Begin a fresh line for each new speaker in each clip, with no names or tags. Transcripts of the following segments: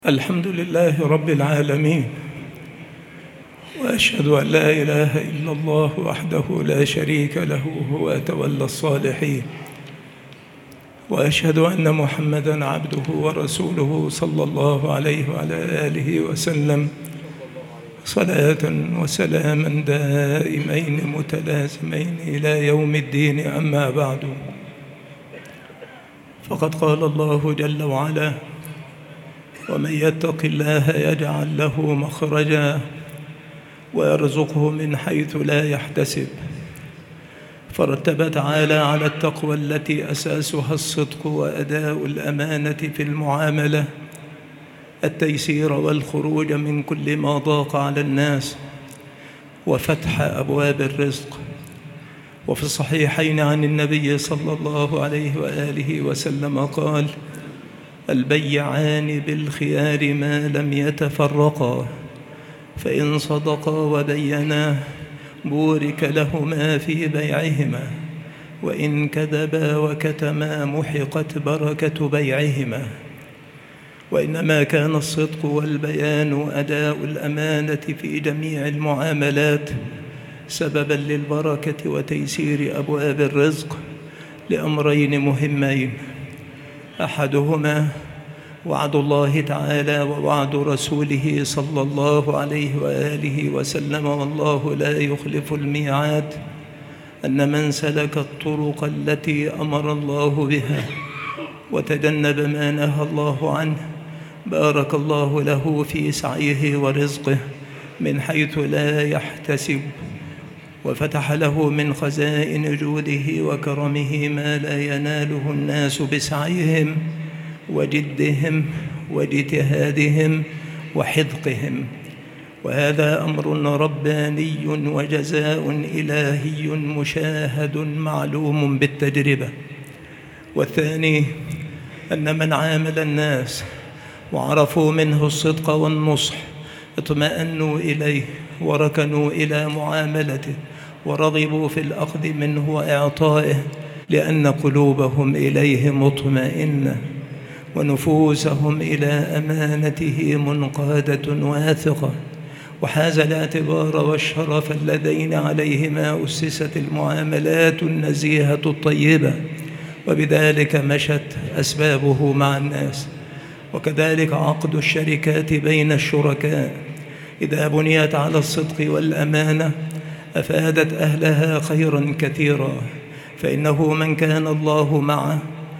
الحمد لله رب العالمين، وأشهد أن لا إله إلا الله وحده لا شريك له هو تولى الصالحين، وأشهد أن محمدًا عبده ورسوله صلى الله عليه وعلى آله وسلم صلاة وسلاما دائمين متلازمين إلى يوم الدين. أما بعد، فقد قال الله جل وعلا: ومن يتق الله يجعل له مخرجا ويرزقه من حيث لا يحتسب. فرتب تعالى على التقوى التي أساسها الصدق وأداء الأمانة في المعاملة التيسير والخروج من كل ما ضاق على الناس وفتح أبواب الرزق. وفي الصحيحين عن النبي صلى الله عليه وآله وسلم قال: البيعان بالخيار ما لم يتفرقا، فإن صدقا وبينا بورك لهما في بيعهما، وإن كذبا وكتما محقت بركة بيعهما. وإنما كان الصدق والبيان أداء الأمانة في جميع المعاملات سبباً للبركة وتيسير أبواب الرزق لأمرين مهمين: أحدهما وعد الله تعالى ووعد رسوله صلى الله عليه وآله وسلم، والله لا يخلف الميعاد، أن من سلك الطرق التي أمر الله بها وتجنب ما نهى الله عنه بارك الله له في سعيه ورزقه من حيث لا يحتسب، وفتح له من خزائن جوده وكرمه ما لا يناله الناس بسعيهم وجدهم واجتهادهم وحذقهم. وهذا أمر رباني وجزاء إلهي مشاهد معلوم بالتجربة. والثاني أن من عامل الناس وعرفوا منه الصدق والنصح اطمأنوا إليه وركنوا إلى معاملته ورغبوا في الأخذ منه وإعطائه، لأن قلوبهم إليه مطمئنة ونفوسهم إلى أمانته منقادة واثقة، وحاز الاعتبار والشرف اللذين عليهما أسست المعاملات النزيهة الطيبة، وبذلك مشت أسبابه مع الناس. وكذلك عقد الشركات بين الشركاء إذا بنيت على الصدق والأمانة أفادت أهلها خيراً كثيراً، فإنه من كان الله معه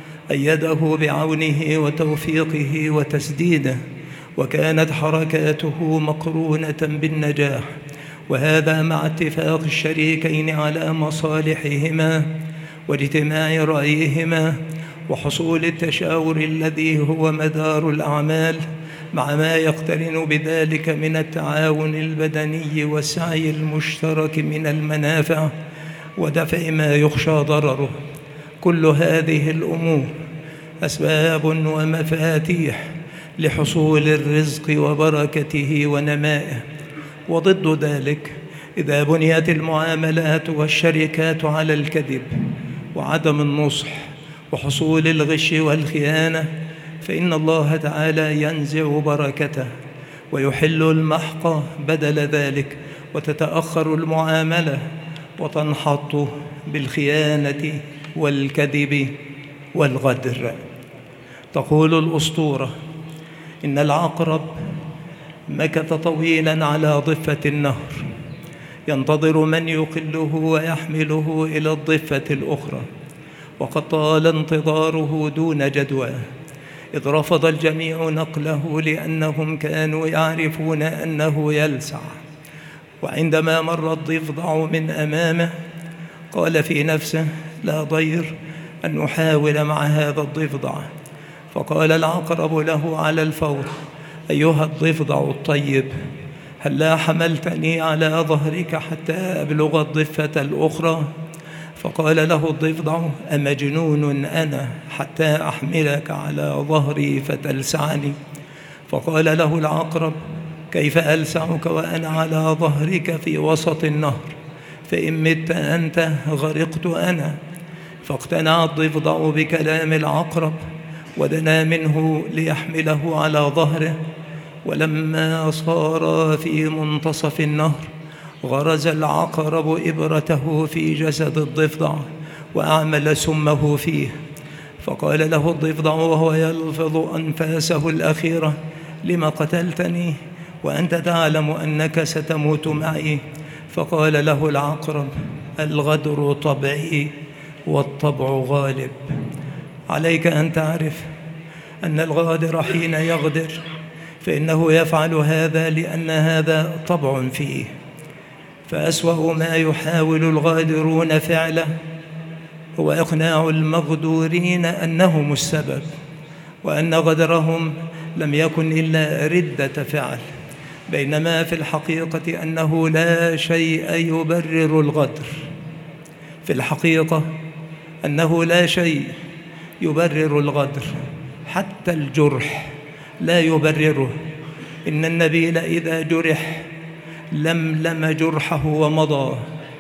أيده بعونه وتوفيقه وتسديده، وكانت حركاته مقرونة بالنجاح. وهذا مع اتفاق الشريكين على مصالحهما واجتماع رأيهما وحصول التشاور الذي هو مدار الأعمال، مع ما يقترن بذلك من التعاون البدني والسعي المشترك من المنافع ودفع ما يخشى ضرره. كل هذه الأمور أسباب ومفاتيح لحصول الرزق وبركته ونمائه. وضد ذلك إذا بنيت المعاملات والشركات على الكذب وعدم النصح وحصول الغش والخيانة، فإن الله تعالى ينزع بركته ويحل المحق بدل ذلك، وتتأخر المعاملة وتنحط بالخيانة والكذب والغدر. تقول الأسطورة: إن العقرب مكث طويلا على ضفة النهر ينتظر من يقله ويحمله إلى الضفة الأخرى، وقد طال انتظاره دون جدوى، إذ رفض الجميع نقله لأنهم كانوا يعرفون أنه يلسع. وعندما مر الضفدع من أمامه قال في نفسه: لا ضير أن نحاول مع هذا الضفدع. فقال العقرب له على الفور: أيها الضفدع الطيب، هلا حملتني على ظهرك حتى أبلغ الضفة الأخرى؟ فقال له الضفدع: أمجنون أنا حتى أحملك على ظهري فتلسعني؟ فقال له العقرب: كيف ألسعك وأنا على ظهرك في وسط النهر؟ فإن مت أنت غرقت أنا. فاقتنع الضفدع بكلام العقرب ودنا منه ليحمله على ظهره، ولما صار في منتصف النهر غرز العقرب إبرته في جسد الضفدع وأعمل سمه فيه. فقال له الضفدع وهو يلفظ أنفاسه الأخيرة: لم قتلتني وأنت تعلم أنك ستموت معي؟ فقال له العقرب: الغدر طبعي والطبع غالب. عليك أن تعرف أن الغادر حين يغدر فإنه يفعل هذا لأن هذا طبع فيه. فأسوأ ما يحاول الغادرون فعله هو إقناع المغدورين أنهم السبب، وأن غدرهم لم يكن إلا ردة فعل، بينما في الحقيقة أنه لا شيء يبرر الغدر. في الحقيقة أنه لا شيء يبرر الغدر، حتى الجرح لا يبرره. إن النبيل إذا جرح لملم جرحه ومضى،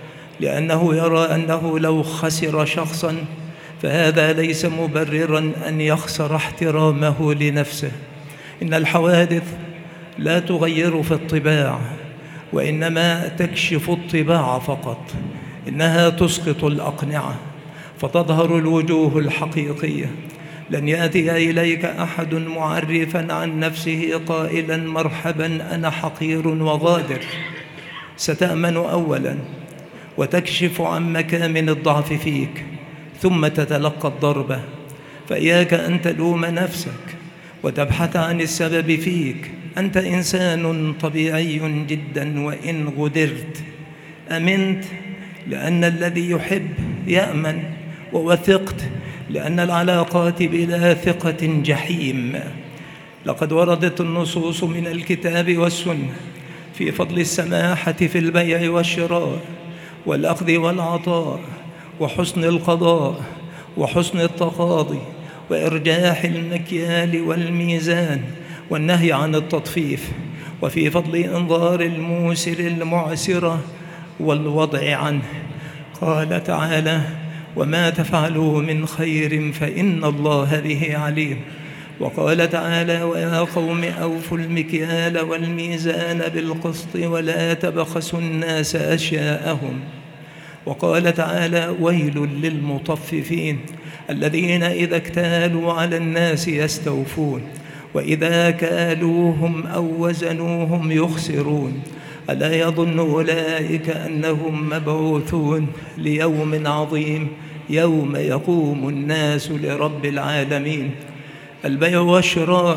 لأنه يرى أنه لو خسر شخصاً فهذا ليس مبرراً أن يخسر احترامه لنفسه. إن الحوادث لا تغير في الطباع، وإنما تكشف الطباع فقط. إنها تسقط الأقنعة فتظهر الوجوه الحقيقية. لن يأتي إليك أحد معرفاً عن نفسه قائلاً: مرحباً أنا حقير وغادر. ستأمن أولاً وتكشف عن مكامن الضعف فيك، ثم تتلقى الضربة. فإياك أن تلوم نفسك وتبحث عن السبب فيك. أنت إنسان طبيعي جداً، وإن غدرت أمنت لأن الذي يحب يأمن، ووثقت لأن العلاقات بلا ثقة جحيم. لقد وردت النصوص من الكتاب والسنة في فضل السماحة في البيع والشراء والأخذ والعطاء وحسن القضاء وحسن التقاضي وإرجاح المكيال والميزان والنهي عن التطفيف، وفي فضل إنظار الموسر المعسرة والوضع عنه. قال تعالى: وما تفعلوا من خير فإن الله به عليم. وقال تعالى: ويا قوم أوفوا المكيال والميزان بالقسط ولا تبخسوا الناس أشياءهم. وقال تعالى: ويل للمطففين الذين إذا اكتالوا على الناس يستوفون وإذا كالوهم أو وزنوهم يخسرون. ألا يظن أولئك أنهم مبعوثون ليوم عظيم يوم يقوم الناس لرب العالمين. البيع والشراء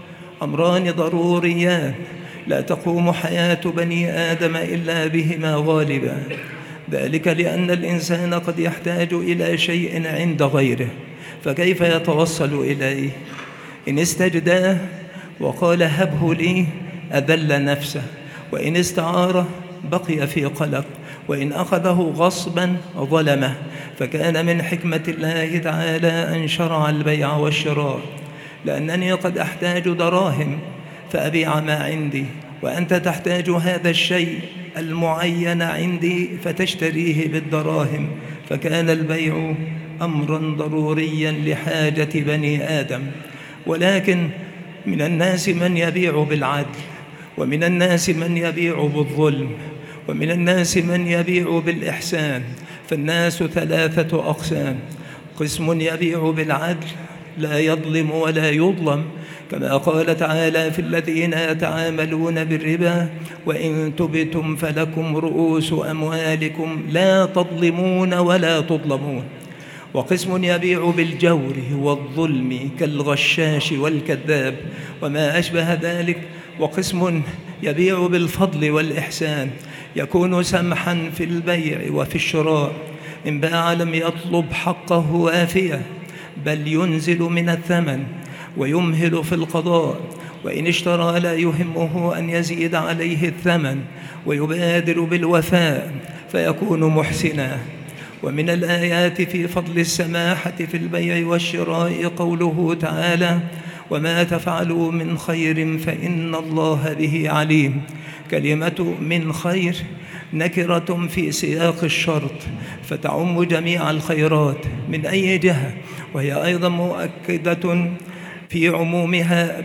أمران ضروريان لا تقوم حياة بني آدم إلا بهما غالبا. ذلك لأن الإنسان قد يحتاج إلى شيء عند غيره، فكيف يتوصل إليه؟ إن استجداه وقال هبه لي أذل نفسه، وإن استعاره بقي في قلق، وإن أخذه غصبا ظلمه. فكان من حكمة الله تعالى أن شرع البيع والشراء، لأنني قد أحتاج دراهم فأبيع ما عندي، وأنت تحتاج هذا الشيء المعين عندي فتشتريه بالدراهم. فكان البيع أمرا ضروريا لحاجة بني آدم. ولكن من الناس من يبيع بالعدل، ومن الناس من يبيع بالظلم، ومن الناس من يبيع بالإحسان. فالناس ثلاثة أقسام: قسم يبيع بالعدل لا يظلم ولا يظلم، كما قال تعالى في الذين يتعاملون بالربا: وإن تبتم فلكم رؤوس أموالكم لا تظلمون ولا تظلمون. وقسم يبيع بالجور والظلم كالغشاش والكذاب وما أشبه ذلك. وقسم يبيع بالفضل والإحسان، يكون سمحا في البيع وفي الشراء. إن باع لم يطلب حقه وافية، بل ينزل من الثمن ويمهل في القضاء. وإن اشترى لا يهمه أن يزيد عليه الثمن ويبادر بالوفاء فيكون محسنا. ومن الآيات في فضل السماحة في البيع والشراء قوله تعالى: وما تفعلوا من خير فإن الله به عليم. كلمة من خير نكرة في سياق الشرط فتعم جميع الخيرات من أي جهة، وهي أيضا مؤكدة في عمومها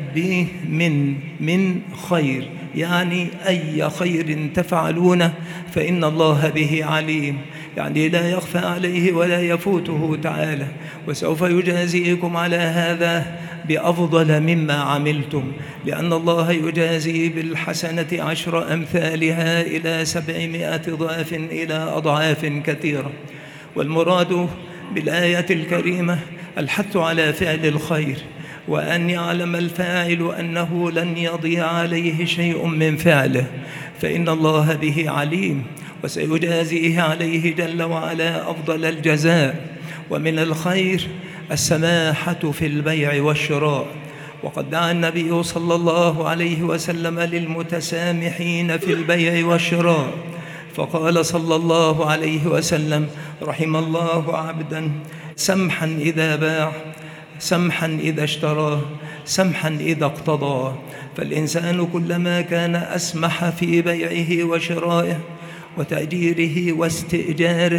من خير، يعني أي خير تفعلونه فإن الله به عليم، يعني لا يخفى عليه ولا يفوته تعالى، وسوف يجازيكم على هذا بأفضل مما عملتم، لأن الله يجازي بالحسنة 10 أمثالها إلى 700 ضعف إلى أضعاف كثيرة. والمراد بالآية الكريمة الحث على فعل الخير، وأن يعلم الفاعل أنه لن يضيع عليه شيء من فعله، فإن الله به عليم وسيجازيه عليه جل وعلا أفضل الجزاء. ومن الخير السماحة في البيع والشراء، وقد دعا النبي صلى الله عليه وسلم للمتسامحين في البيع والشراء، فقال صلى الله عليه وسلم: رحم الله عبدا سمحا إذا باع، سمحا إذا اشترى، سمحا إذا اقتضى. فالإنسان كلما كان أسمح في بيعه وشرائه وتأجيره واستئجاره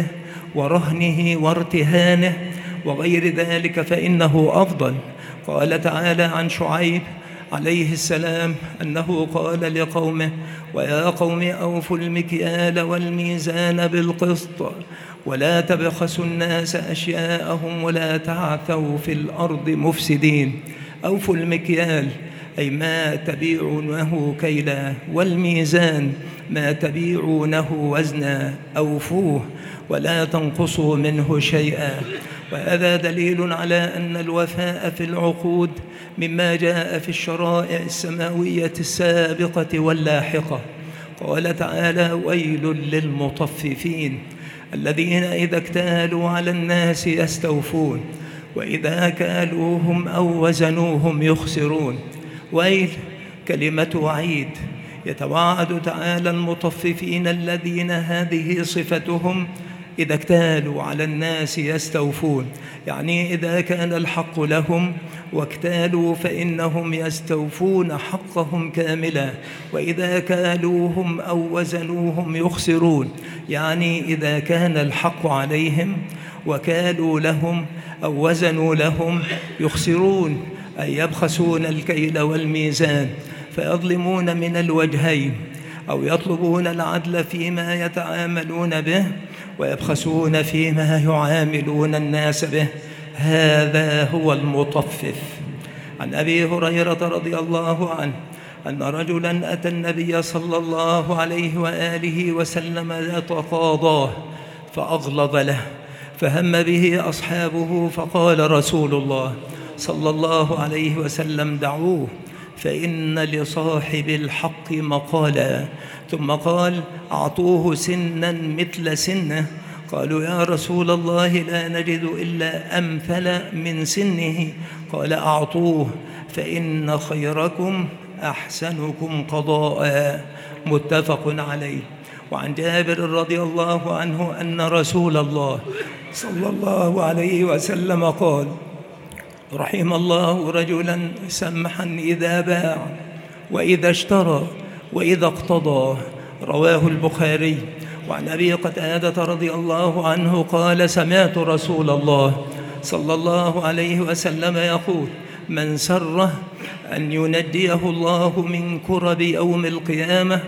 ورهنه وارتهانه وغير ذلك فإنه أفضل. قال تعالى عن شعيب عليه السلام أنه قال لقومه: ويا قوم أوفوا المكيال والميزان بالقسط ولا تبخسوا الناس أشياءهم ولا تعثوا في الأرض مفسدين. أوفوا المكيال أي ما تبيعونه كيلا، والميزان ما تبيعونه وزنا، أوفوه ولا تنقصوا منه شيئا. وهذا دليل على أن الوفاء في العقود مما جاء في الشرائع السماوية السابقة واللاحقة. قال تعالى: ويل للمطففين الذين إذا اكتالوا على الناس يستوفون وإذا كالوهم أو وزنوهم يخسرون. ويل كلمة وعيد، يتوعد تعالى المطففين الذين هذه صفتهم إذا اكتالوا على الناس يستوفون، يعني إذا كان الحق لهم واكتالوا فإنهم يستوفون حقهم كاملا، وإذا كالوهم أو وزنوهم يخسرون، يعني إذا كان الحق عليهم وكالوا لهم أو وزنوا لهم يخسرون، أي يبخسون الكيل والميزان، فيظلمون من الوجهين، أو يطلبون العدل فيما يتعاملون به ويبخسون فيما يعاملون الناس به. هذا هو المطفف. عن أبي هريرة رضي الله عنه أن رجلا أتى النبي صلى الله عليه وآله وسلم يتقاضاه فأغلظ له، فهم به أصحابه، فقال رسول الله صلى الله عليه وسلم: دعوه فإن لصاحب الحق مقالا. ثم قال: أعطوه سنا مثل سنه. قالوا: يا رسول الله لا نجد إلا أمثل من سنه. قال: أعطوه فإن خيركم أحسنكم قضاء. متفق عليه. وعن جابر رضي الله عنه أن رسول الله صلى الله عليه وسلم قال: رحم الله رجلا سمحا إذا باع وإذا اشترى وإذا اقتضى. رواه البخاري. وعن أبي قتادة رضي الله عنه قال: سمعت رسول الله صلى الله عليه وسلم يقول: من سره أن ينجيه الله من كرب يوم القيامة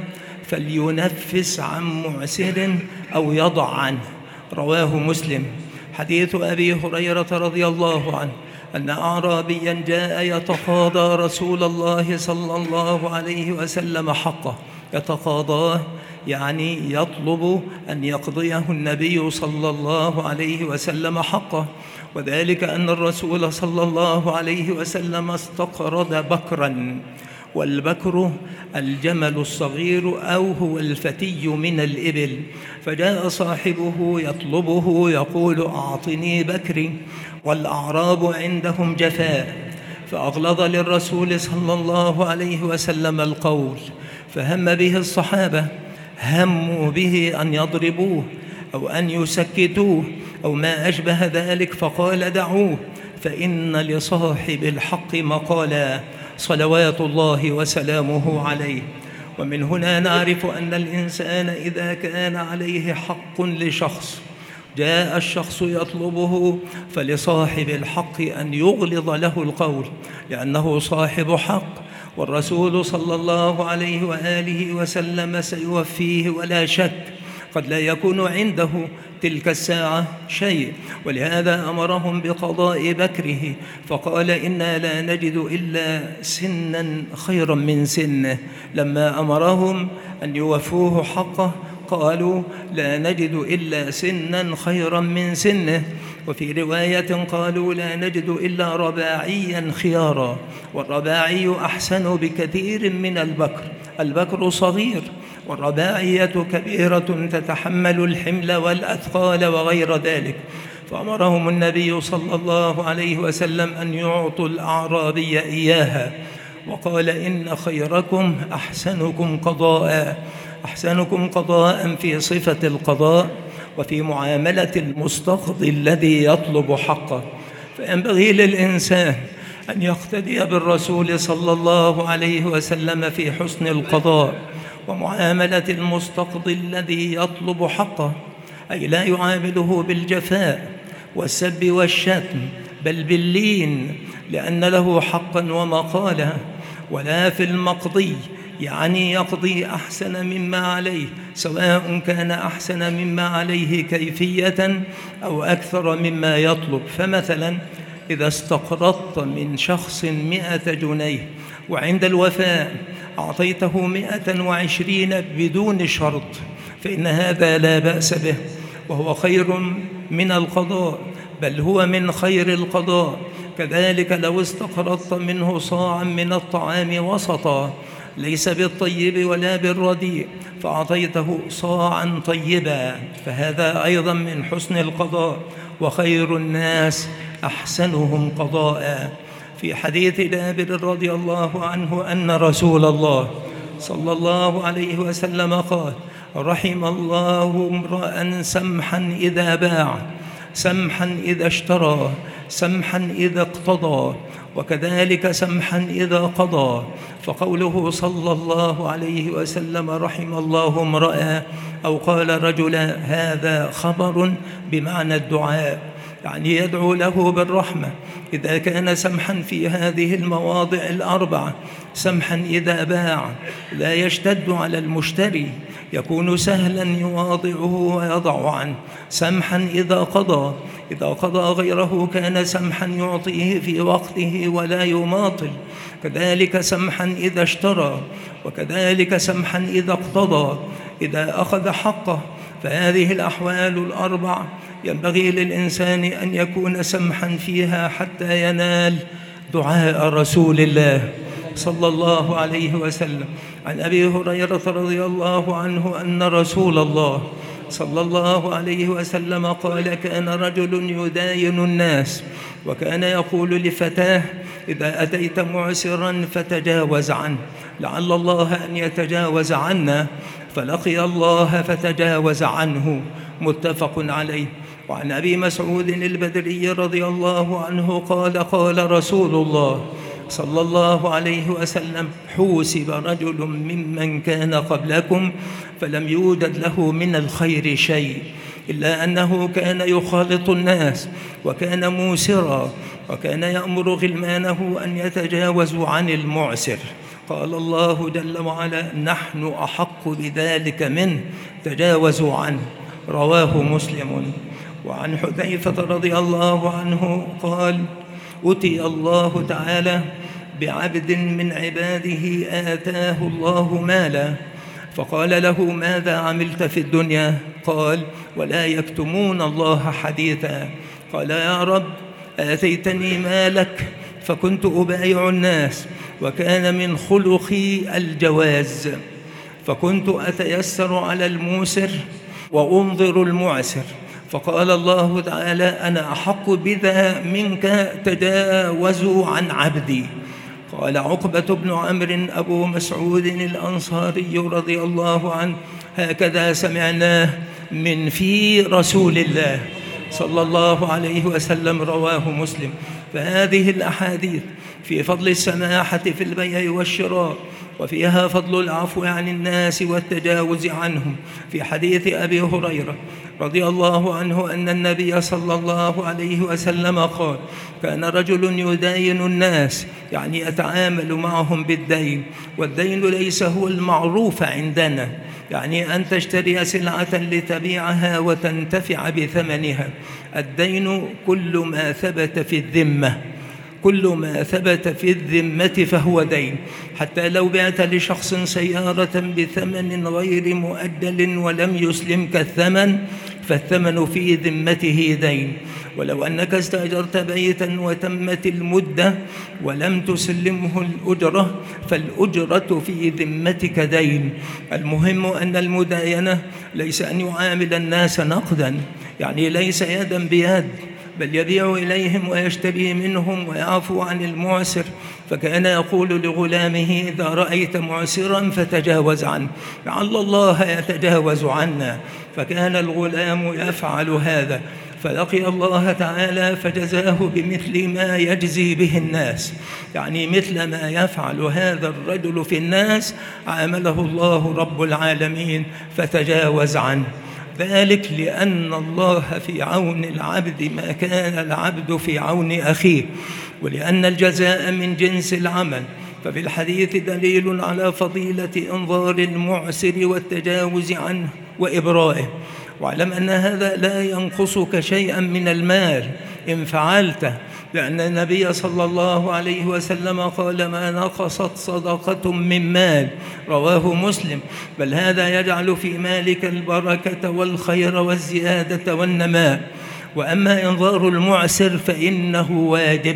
فلينفس عن معسر أو يضع عنه. رواه مسلم. حديث أبي هريرة رضي الله عنه أن أعرابيا جاء يتقاضى رسول الله صلى الله عليه وسلم حقه. يتقاضاه يعني يطلب أن يقضيه النبي صلى الله عليه وسلم حقه، وذلك أن الرسول صلى الله عليه وسلم استقرض بكرا، والبكر الجمل الصغير أو هو الفتي من الإبل، فجاء صاحبه يطلبه يقول: أعطني بكري، والأعراب عندهم جفاء، فأغلظ للرسول صلى الله عليه وسلم القول، فهم به الصحابة، هموا به أن يضربوه أو أن يسكتوه أو ما أشبه ذلك، فقال: دعوه فإن لصاحب الحق مقالا، صلوات الله وسلامه عليه. ومن هنا نعرف أن الإنسان إذا كان عليه حق لشخص جاء الشخص يطلبه فلصاحب الحق أن يغلظ له القول، لأنه صاحب حق، والرسول صلى الله عليه وآله وسلم سيوفيه ولا شك. قد لا يكون عنده تلك الساعة شيء، ولهذا أمرهم بقضاء بكره، فقال إنا لا نجد إلا سنا خيرا من سنه. لما أمرهم أن يوفوه حقه قالوا لا نجد إلا سنا خيرا من سنه. وفي رواية قالوا لا نجد إلا رباعيا خيارا، والرباعي أحسن بكثير من البكر. البكر صغير والرباعية كبيرة تتحمل الحمل والأثقال وغير ذلك. فأمرهم النبي صلى الله عليه وسلم أن يعطوا الأعرابي إياها، وقال إن خيركم أحسنكم قضاء. أحسنكم قضاء في صفة القضاء وفي معاملة المستقضي الذي يطلب حقه. فينبغي للإنسان أن يقتدي بالرسول صلى الله عليه وسلم في حسن القضاء ومعاملة المستقضي الذي يطلب حقه، أي لا يعامله بالجفاء والسب والشتم، بل باللين، لأن له حقا ومقالا. ولا في المقضي، يعني يقضي أحسن مما عليه، سواء كان أحسن مما عليه كيفية أو أكثر مما يطلب. فمثلا إذا استقرضت من شخص 100 جنيه وعند الوفاء أعطيته 120 بدون شرط، فإن هذا لا بأس به، وهو خير من القضاء، بل هو من خير القضاء. كذلك لو استقرضت منه صاعا من الطعام وسطا، ليس بالطيب ولا بالرديء، فأعطيته صاعا طيبا، فهذا أيضا من حسن القضاء. وخير الناس أحسنهم قضاء. في حديث جابر رضي الله عنه أن رسول الله صلى الله عليه وسلم قال: رحم الله امرأ سمحا إذا باع، سمحا إذا اشترى، سمحا إذا اقتضى، وكذلك سمحا إذا قضى. فقوله صلى الله عليه وسلم رحم الله امرأ أو قال رجلا، هذا خبر بمعنى الدعاء، يعني يدعو له بالرحمة إذا كان سمحا في هذه المواضع الأربعة. سمحا إذا باع، لا يشتد على المشتري، يكون سهلا يواضعه ويضع عنه. سمحا إذا قضى، إذا قضى غيره كان سمحا يعطيه في وقته ولا يماطل. كذلك سمحا إذا اشترى، وكذلك سمحا إذا اقتضى، إذا أخذ حقه. فهذه الأحوال الأربع ينبغي للإنسان أن يكون سمحا فيها حتى ينال دعاء رسول الله صلى الله عليه وسلم. عن أبي هريرة رضي الله عنه أن رسول الله صلى الله عليه وسلم قال: كان رجل يداين الناس، وكان يقول لفتاه: إذا أتيت معسرا فتجاوز عنه، لعل الله أن يتجاوز عنا، فلقي الله فتجاوز عنه. متفق عليه. وعن أبي مسعود البدري رضي الله عنه قال: قال رسول الله صلى الله عليه وسلم: حوسب رجل ممن كان قبلكم فلم يوجد له من الخير شيء، إلا أنه كان يخالط الناس، وكان موسرا، وكان يأمر غلمانه أن يتجاوزوا عن المعسر. قال الله جل وعلا: نحن أحق بذلك منه، تجاوزوا عنه. رواه مسلم. وعن حذيفة رضي الله عنه قال: أتي الله تعالى بعبد من عباده آتاه الله مالا، فقال له: ماذا عملت في الدنيا؟ قال: ولا يكتمون الله حديثا. قال: يا رب، آتيتني مالك فكنت أبايع الناس، وكان من خلقي الجواز، فكنت أتيسر على الموسر وأنظر المعسر. فقال الله تعالى: أنا أحق بذا منك، تجاوزوا عن عبدي. قال عقبة بن عمرو أبو مسعود الأنصاري رضي الله عنه: هكذا سمعناه من في رسول الله صلى الله عليه وسلم. رواه مسلم. فهذه الأحاديث في فضل السماحة في البيع والشراء وفيها فضل العفو عن الناس والتجاوز عنهم. في حديث أبي هريرة رضي الله عنه أن النبي صلى الله عليه وسلم قال: كان رجل يداين الناس، يعني يتعامل معهم بالدين، والدين ليس هو المعروف عندنا، يعني أن تشتري سلعة لتبيعها وتنتفع بثمنها. الدين كل ما ثبت في الذمة، كل ما ثبت في الذمة فهو دين. حتى لو بعت لشخص سيارة بثمن غير مؤجل ولم يسلمك الثمن، فالثمن في ذمته دين. ولو أنك استأجرت بيتا وتمت المدة ولم تسلمه الأجرة، فالأجرة في ذمتك دين. المهم أن المداينة ليس أن يعامل الناس نقدا، يعني ليس يدا بيد، بل يبيع إليهم ويشتري منهم ويعفو عن المعسر. فكان يقول لغلامه: إذا رأيت معسرا فتجاوز عنه، لعل الله يتجاوز عنا. فكان الغلام يفعل هذا، فلقي الله تعالى فجزاه بمثل ما يجزي به الناس، يعني مثل ما يفعل هذا الرجل في الناس عامله الله رب العالمين فتجاوز عنه. ذلك لأن الله في عون العبد ما كان العبد في عون أخيه، ولأن الجزاء من جنس العمل. ففي الحديث دليل على فضيلة إنظار المعسر والتجاوز عنه وإبرائه. واعلم أن هذا لا ينقصك شيئا من المال إن فعلته، لأن النبي صلى الله عليه وسلم قال: ما نقصت صدقة من مال، رواه مسلم، بل هذا يجعل في مالك البركة والخير والزيادة والنماء. وأما إنظار المعسر فإنه واجب،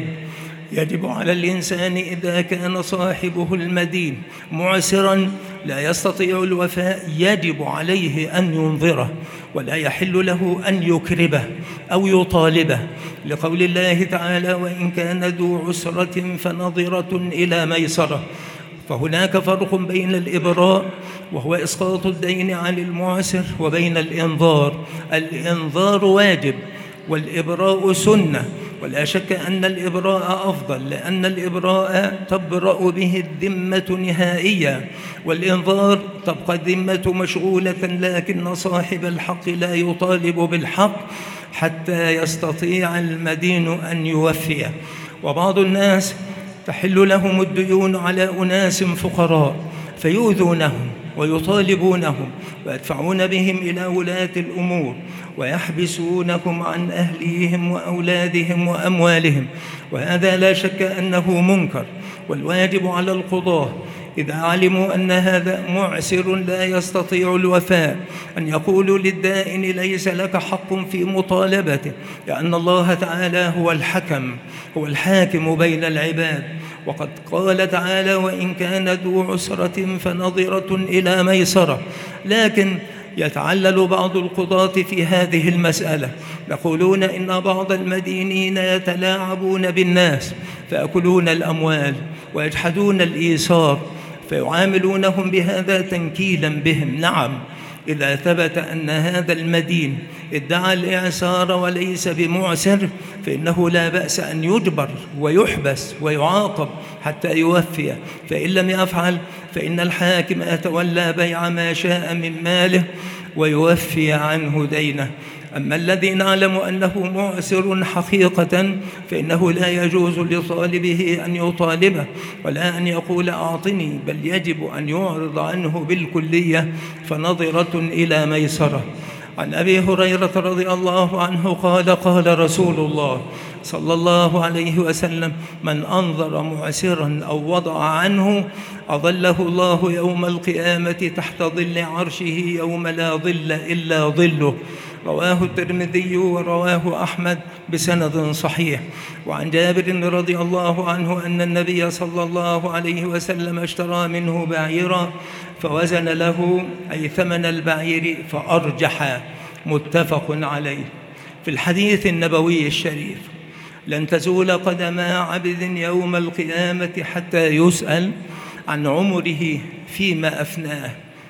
يجب على الإنسان إذا كان صاحبه المدين معسرا لا يستطيع الوفاء، يجب عليه أن ينظره، ولا يحل له أن يكربه أو يطالبه، لقول الله تعالى: وإن كان ذو عسرة فنظرة إلى ميسرة. فهناك فرق بين الإبراء وهو إسقاط الدين عن المعسر وبين الإنظار. الإنظار واجب والإبراء سنة، ولا شك أن الإبراء أفضل، لأن الإبراء تبرأ به الذمة نهائيا، والإنظار تبقى الذمة مشغولة، لكن صاحب الحق لا يطالب بالحق حتى يستطيع المدين أن يوفيه. وبعض الناس تحل لهم الديون على أناس فقراء فيؤذونهم ويطالبونهم ويدفعون بهم إلى ولاة الأمور ويحبسونكم عن أهليهم وأولادهم وأموالهم، وهذا لا شك أنه منكر. والواجب على القضاة إذا علموا أن هذا معسر لا يستطيع الوفاء أن يقولوا للدائن: ليس لك حق في مطالبته، لأن الله تعالى هو الحكم، هو الحاكم بين العباد. وقد قال تعالى: وإن كان ذو عسرة فنظرة إلى ميسرة. لكن يتعلل بعض القضاة في هذه المسألة، يقولون إن بعض المدينين يتلاعبون بالناس فيأكلون الأموال ويجحدون الإيسار، فيعاملونهم بهذا تنكيلا بهم. نعم، إذا ثبت أن هذا المدين ادعى الإعسار وليس بمعسر، فإنه لا بأس أن يجبر ويحبس ويعاقب حتى يوفي. فإن لم يفعل فإن الحاكم يتولى بيع ما شاء من ماله ويوفي عنه دينه. أما الذي نعلم أنه معسر حقيقة فإنه لا يجوز لطالبه أن يطالبه ولا أن يقول أعطني، بل يجب أن يعرض عنه بالكلية، فنظرة إلى ميسرة. عن أبي هريرة رضي الله عنه قال: قال رسول الله صلى الله عليه وسلم: من أنظر معسرا أو وضع عنه أظله الله يوم القيامة تحت ظل عرشه يوم لا ظل إلا ظله. رواه الترمذي ورواه أحمد بسند صحيح. وعن جابر رضي الله عنه أن النبي صلى الله عليه وسلم اشترى منه بعيرا فوزن له أي ثمن البعير فأرجح، متفق عليه. في الحديث النبوي الشريف: لن تزول قدما عبد يوم القيامة حتى يسأل عن عمره فيما أفناه.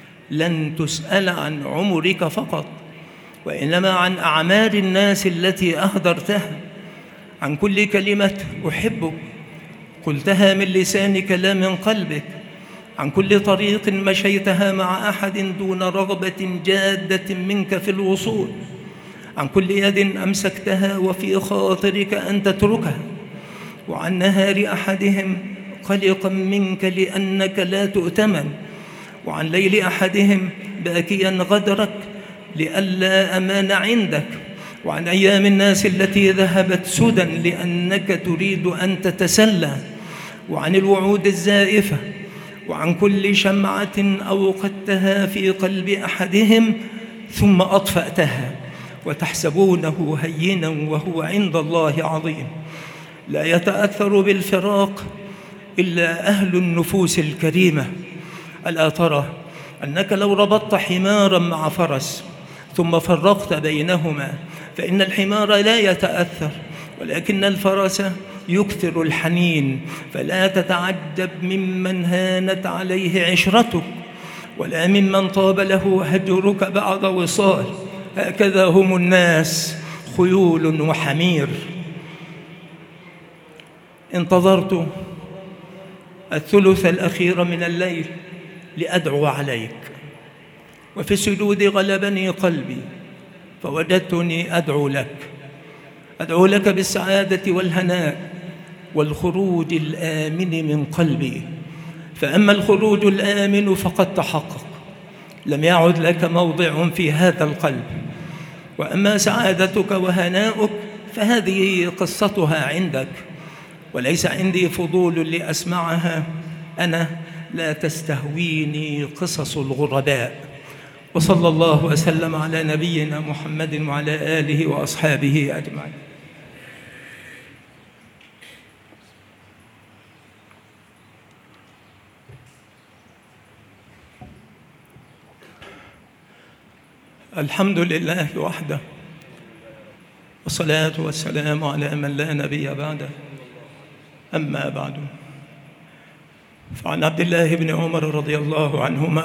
لن تسأل عن عمرك فقط، وإنما عن أعمال الناس التي أهدرتها، عن كل كلمة أحبك قلتها من لسانك لا من قلبك، عن كل طريق مشيتها مع أحد دون رغبة جادة منك في الوصول، عن كل يد أمسكتها وفي خاطرك أن تتركها، وعن نهار أحدهم قلقا منك لأنك لا تؤتمن، وعن ليل أحدهم باكيا غدرك لئلا أمان عندك، وعن أيام الناس التي ذهبت سدى لأنك تريد أن تتسلى، وعن الوعود الزائفة، وعن كل شمعة أوقدتها في قلب أحدهم ثم أطفأتها، وتحسبونه هينا وهو عند الله عظيم. لا يتأثر بالفراق إلا أهل النفوس الكريمة. ألا ترى أنك لو ربطت حمارا مع فرس ثم فرقت بينهما فإن الحمار لا يتأثر، ولكن الفرس يكثر الحنين، فلا تتعجب ممن هانت عليه عشرتك، ولا ممن طاب له هجرك بعد وصال. هكذا هم الناس، خيول وحمير. انتظرت الثلث الأخير من الليل لأدعو عليك، وفي السجود غلبني قلبي فوجدتني أدعو لك بالسعادة والهناء والخروج الآمن من قلبي. فأما الخروج الآمن فقد تحقق، لم يعد لك موضع في هذا القلب، وأما سعادتك وهناؤك فهذه قصتها عندك، وليس عندي فضول لأسمعها. أنا لا تستهويني قصص الغرباء. وصلى الله وسلم على نبينا محمد وعلى آله وأصحابه أجمعين. الحمد لله وحده، والصلاة والسلام على من لا نبي بعده. أما بعد، فعن عبد الله بن عمر رضي الله عنهما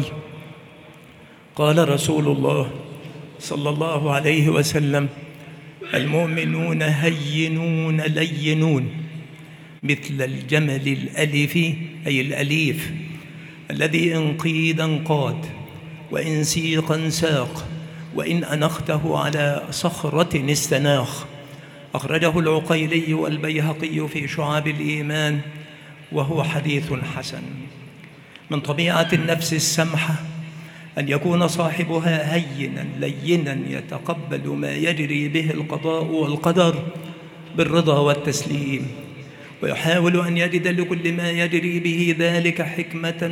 قال رسول الله صلى الله عليه وسلم: المؤمنون هينون لينون مثل الجمل الألف، أي الأليف، الذي إن قيد انقاد، وإن سيق ساق، وإن أنخته على صخرة استناخ. أخرجه العقيلي والبيهقي في شعاب الإيمان، وهو حديث حسن. من طبيعة النفس السمحة أن يكون صاحبها هينا لينا يتقبل ما يجري به القضاء والقدر بالرضا والتسليم، ويحاول أن يجد لكل ما يجري به ذلك حكمة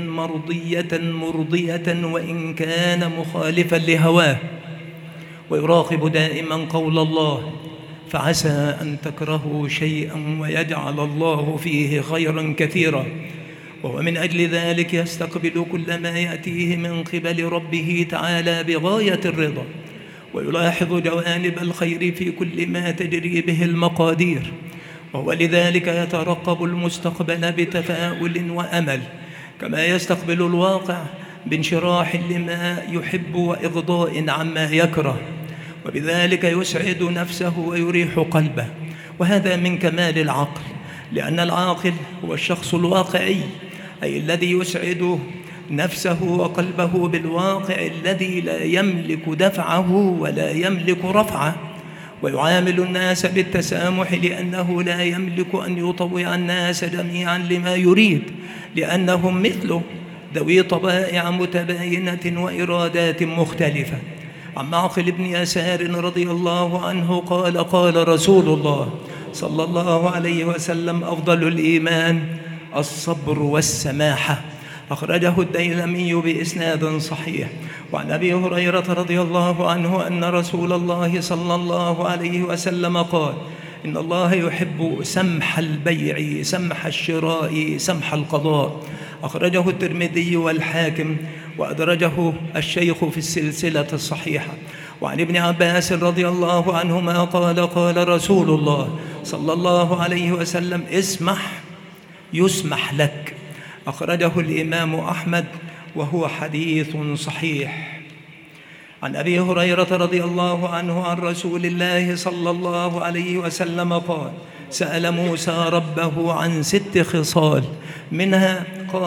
مرضية وإن كان مخالفا لهواه، ويراقب دائما قول الله: فعسى أن تكرهوا شيئا ويجعل الله فيه خيرا كثيرا. وهو من أجل ذلك يستقبل كل ما يأتيه من قبل ربه تعالى بغاية الرضا، ويلاحظ جوانب الخير في كل ما تجري به المقادير، وهو لذلك يترقب المستقبل بتفاؤل وأمل، كما يستقبل الواقع بانشراح لما يحب وإغضاء عما يكره، وبذلك يسعد نفسه ويريح قلبه. وهذا من كمال العقل، لأن العاقل هو الشخص الواقعي، أي الذي يسعد نفسه وقلبه بالواقع الذي لا يملك دفعه ولا يملك رفعه، ويعامل الناس بالتسامح لأنه لا يملك أن يطوع الناس جميعا لما يريد، لأنهم مثله ذوي طبائع متباينة وإرادات مختلفة. عن معقل بن يسار رضي الله عنه قال رسول الله صلى الله عليه وسلم: أفضل الإيمان الصبر والسماحة. أخرجه الديلمي بإسناد صحيح. وعن أبي هريرة رضي الله عنه أن رسول الله صلى الله عليه وسلم قال: إن الله يحب سمح البيع، سمح الشراء، سمح القضاء. أخرجه الترمذي والحاكم، وأدرجه الشيخ في السلسلة الصحيحة. وعن ابن عباس رضي الله عنهما قال رسول الله صلى الله عليه وسلم: اسمح يسمح لك. أخرجه الإمام أحمد، وهو حديث صحيح. عن أبي هريرة رضي الله عنه عن رسول الله صلى الله عليه وسلم قال: سأل موسى ربه عن 6 خصال، منها قال: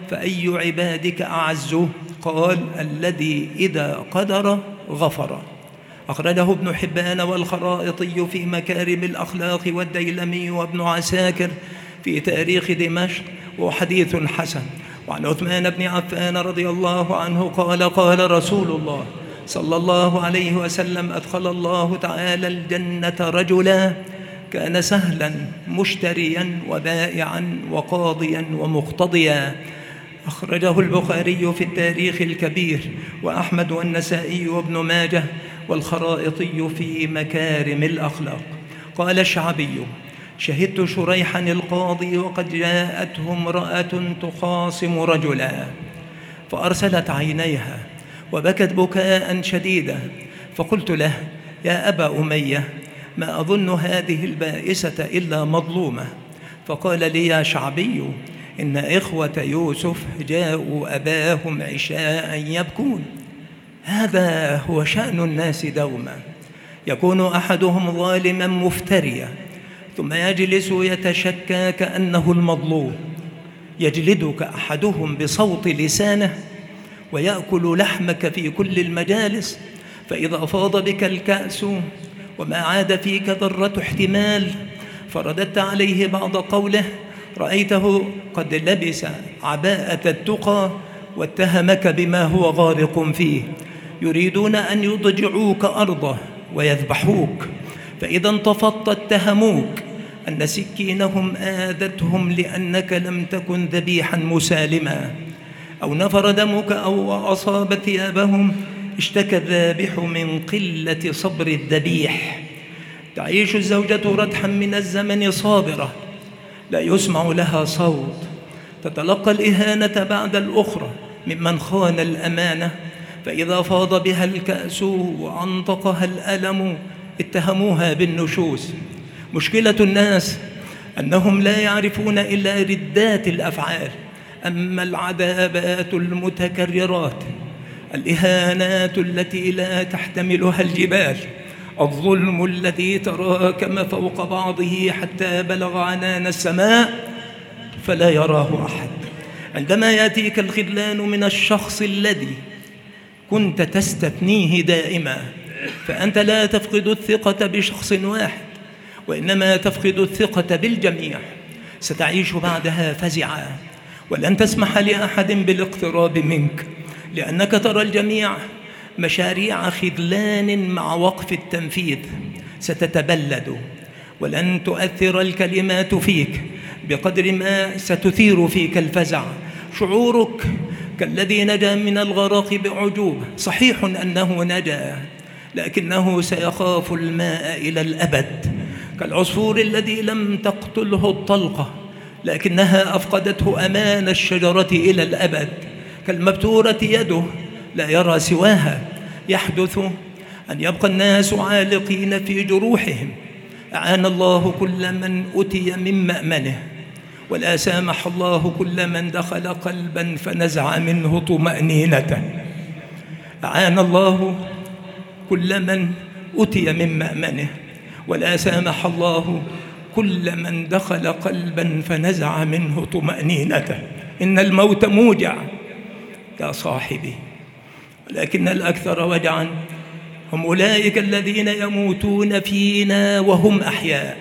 فأي عبادك أعز؟ قال: الذي إذا قدر غفر. أخرجه ابن حبان والخرائطي في مكارم الأخلاق، والديلمي وابن عساكر في تاريخ دمشق، وحديث حسن. وعن عثمان بن عفان رضي الله عنه قال: قال رسول الله صلى الله عليه وسلم: أدخل الله تعالى الجنة رجلا كان سهلا مشتريا وبائعا وقاضيا ومقتضيا. أخرجه البخاري في التاريخ الكبير، وأحمد والنسائي وابن ماجه، والخرائطي في مكارم الأخلاق. قال الشعبي: شهدت شريحا القاضي وقد جاءته امرأة تخاصم رجلا، فأرسلت عينيها وبكت بكاء شديدا، فقلت له: يا أبا أمية، ما أظن هذه البائسة إلا مظلومة. فقال لي: يا شعبي، إن إخوة يوسف جاءوا أباهم عشاء يبكون. هذا هو شأن الناس دوما، يكون أحدهم ظالما مفتريا، ثم يجلس يتشكى كأنه المظلوم. يجلدك أحدهم بصوت لسانه ويأكل لحمك في كل المجالس، فإذا فاض بك الكأس وما عاد فيك ذرة احتمال فرددت عليه بعض قوله، رأيته قد لبس عباءة التقى واتهمك بما هو غارق فيه. يريدون أن يضجعوك أرضه ويذبحوك، فإذا انتفضت اتهموك أن سكينهم آذتهم لأنك لم تكن ذبيحا مسالما، أو نفر دمك أو أصاب ثيابهم اشتكى الذابح من قلة صبر الذبيح. تعيش الزوجة ردحا من الزمن صابرة لا يسمع لها صوت، تتلقى الإهانة بعد الأخرى ممن خان الأمانة، فإذا فاض بها الكأس وأنطقها الألم اتهموها بالنشوز. مشكلة الناس أنهم لا يعرفون إلا ردات الأفعال، أما العذابات المتكررات، الإهانات التي لا تحتملها الجبال، الظلم الذي تراكم فوق بعضه حتى بلغ عنان السماء فلا يراه أحد. عندما يأتيك الخذلان من الشخص الذي كنت تستثنيه دائما، فأنت لا تفقد الثقة بشخص واحد، وإنما تفقد الثقة بالجميع. ستعيش بعدها فزعا، ولن تسمح لأحد بالاقتراب منك، لأنك ترى الجميع مشاريع خذلان مع وقف التنفيذ. ستتبلد، ولن تؤثر الكلمات فيك بقدر ما ستثير فيك الفزع. شعورك كالذي نجا من الغرق بعجوبة، صحيح أنه نجا لكنه سيخاف الماء إلى الأبد، كالعصفور الذي لم تقتله الطلقة لكنها أفقدته أمان الشجرة إلى الأبد، كالمبتورة يده لا يرى سواها. يحدث أن يبقى الناس عالقين في جروحهم. أعان الله كل من أتي من مأمنه، ولا سامح الله كل من دخل قلبا فنزع منه طمأنينته. أعان الله كل من أتي من مأمنه، ولا سامح الله كل من دخل قلبا فنزع منه طمأنينته. إن الموت موجع يا صاحبي، ولكن الأكثر وجعا هم أولئك الذين يموتون فينا وهم أحياء.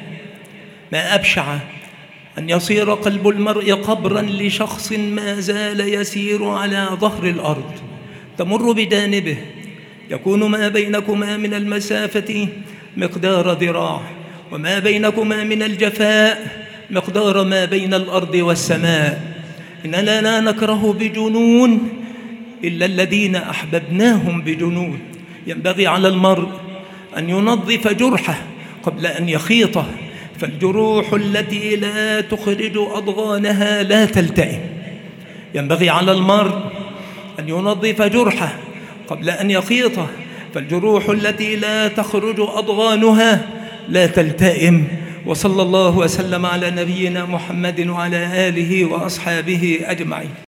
ما أبشع أن يصير قلب المرء قبرا لشخص ما زال يسير على ظهر الأرض، تمر بجانبه يكون ما بينكما من المسافة مقدار ذراع، وما بينكما من الجفاء مقدار ما بين الأرض والسماء. إننا لا نكره بجنون إلا الذين أحببناهم بجنون. ينبغي على المرء أن ينظف جرحه قبل أن يخيطه، فالجروح التي لا تخرج أضغانها لا تلتئم. ينبغي على المرء أن ينظف جرحه قبل أن يخيطه، فالجروح التي لا تخرج أضغانها لا تلتئم. وصلى الله وسلم على نبينا محمد وعلى آله وأصحابه أجمعين.